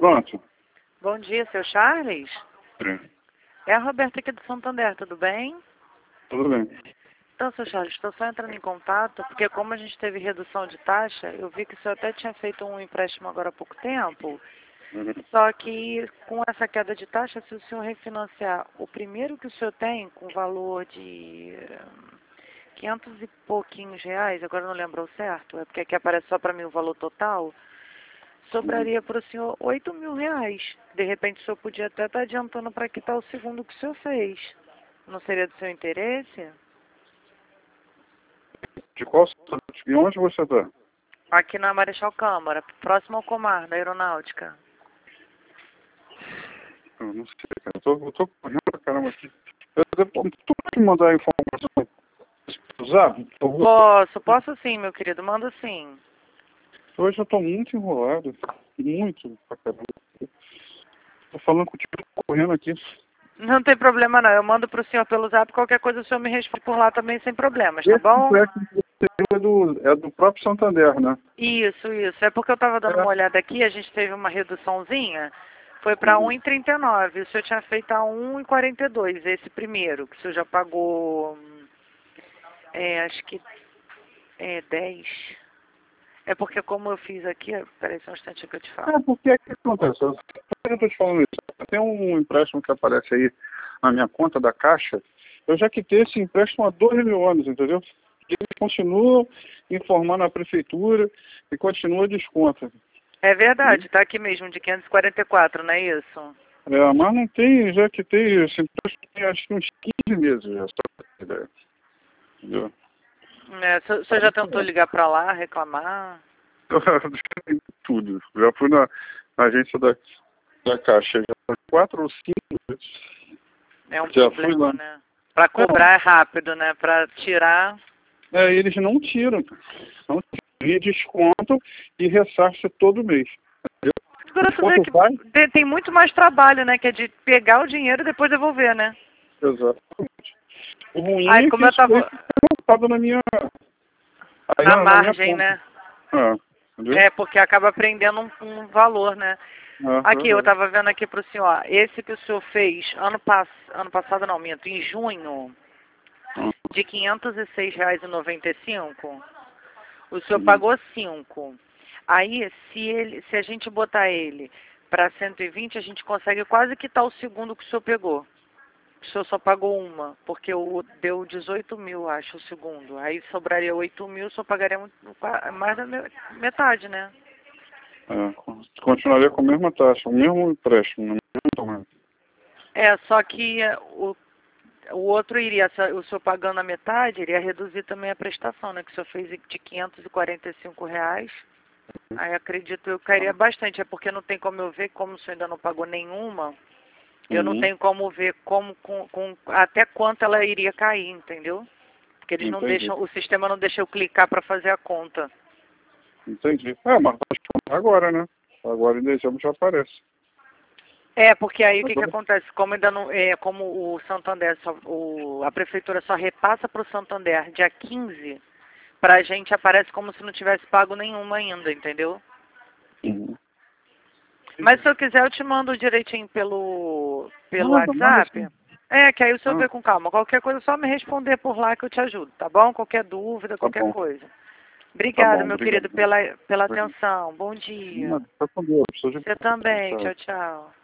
Pronto. Bom dia, seu Charles. Sim. É a Roberta aqui do Santander, tudo bem? Tudo bem. Então, seu Charles, estou só entrando em contato, porque como a gente teve redução de taxa, eu vi que o senhor até tinha feito um empréstimo agora há pouco tempo, Uhum. só que com essa queda de taxa, se o senhor refinanciar o primeiro que o senhor tem, com valor de 500 e pouquinhos reais, agora eu não lembro ao certo, é porque aqui aparece só para mim o valor total, sobraria para o senhor 8 mil reais. De repente o senhor podia até estar adiantando para quitar o segundo que o senhor fez. Não seria do seu interesse? De qual cidade? E onde você está? Aqui na Marechal Câmara, próximo ao Comar, da Aeronáutica. Eu não sei, cara. Eu tô correndo pra caramba aqui. Tu pode me mandar a informação no Zap, por favor? Posso sim, meu querido, manda sim. Hoje eu tô muito enrolado. Muito pra caramba. Tô falando contigo, tô correndo aqui. Não tem problema não, eu mando para o senhor pelo Zap, qualquer coisa o senhor me responde por lá também sem problemas, tá Esse bom? empréstimo que você tem é do próprio Santander, né? Isso. É porque eu estava dando É. uma olhada aqui, a gente teve uma reduçãozinha, foi para Uhum. 1,39. O senhor tinha feito a 1,42, esse primeiro, que o senhor já pagou, acho que 10. É porque como eu fiz aqui, peraí só um instante que eu te falo. Porque é que acontece? Por que eu tô te falando isso? Tem um empréstimo que aparece aí na minha conta da Caixa. Eu já quitei esse empréstimo há 2 mil anos, entendeu? E eles continuam informando a prefeitura e continua desconto. É verdade, tá aqui mesmo, de 544, não é isso? É, mas não tem, já quitei esse empréstimo tem acho que uns 15 meses já, só pra ter ideia. Entendeu? O senhor já tentou ligar para lá, reclamar? Tudo. Já fui na agência da Caixa, já foi 4 ou 5 vezes. É um Já fui problema, lá. né? Para cobrar é rápido, né? Para tirar... Eles não tiram. Não tiram. E desconto e ressarce todo mês. Entendeu? Agora tu vê Quanto que vai? tem muito mais trabalho, né? Que é de pegar o dinheiro e depois devolver, né? Exatamente. O ruim Aí é que como eu isso aí tava fica anotado na minha, aí na na minha margem, conta. né? Entendeu? É, porque acaba prendendo um valor, né? Aqui, eu Verdade. tava vendo aqui pro senhor, ó, esse que o senhor fez ano passado não, minto, em junho, de R$ 506,95, o senhor Uhum. pagou 5. Aí, se a gente botar ele para 120, a gente consegue quase quitar o segundo que o senhor pegou. O senhor só pagou uma, porque deu 18 mil, acho, o segundo. Aí sobraria 8 mil, o senhor pagaria mais da metade, né? Continuaria com a mesma taxa, o mesmo empréstimo, no mesmo tamanho. É, só que o outro iria, o senhor pagando a metade, iria reduzir também a prestação, né? Que o senhor fez de R$ 545. Aí acredito eu cairia bastante, é porque não tem como eu ver, como o senhor ainda não pagou nenhuma, eu não Uhum. tenho como ver até quanto ela iria cair, entendeu? Porque eles não Entendi. deixam, o sistema não deixa eu clicar para fazer a conta. Entendi. Mas acho que agora, né? Agora em dezembro já aparece. É, porque aí o que Agora, acontece? Como ainda não, como o Santander, a prefeitura só repassa para o Santander dia 15, para a gente aparece como se não tivesse pago nenhuma ainda, entendeu? uhum. Mas se eu quiser eu te mando direitinho pelo Manda WhatsApp. assim. É, que aí o senhor Ah, vê com calma. Qualquer coisa é só me responder por lá que eu te ajudo, tá bom? Qualquer dúvida, tá qualquer bom. coisa. Tá Obrigada, bom, meu obrigado. querido, pela atenção. Bom dia. Tá com Deus. Sou de Você também. tchau. Tchau, tchau.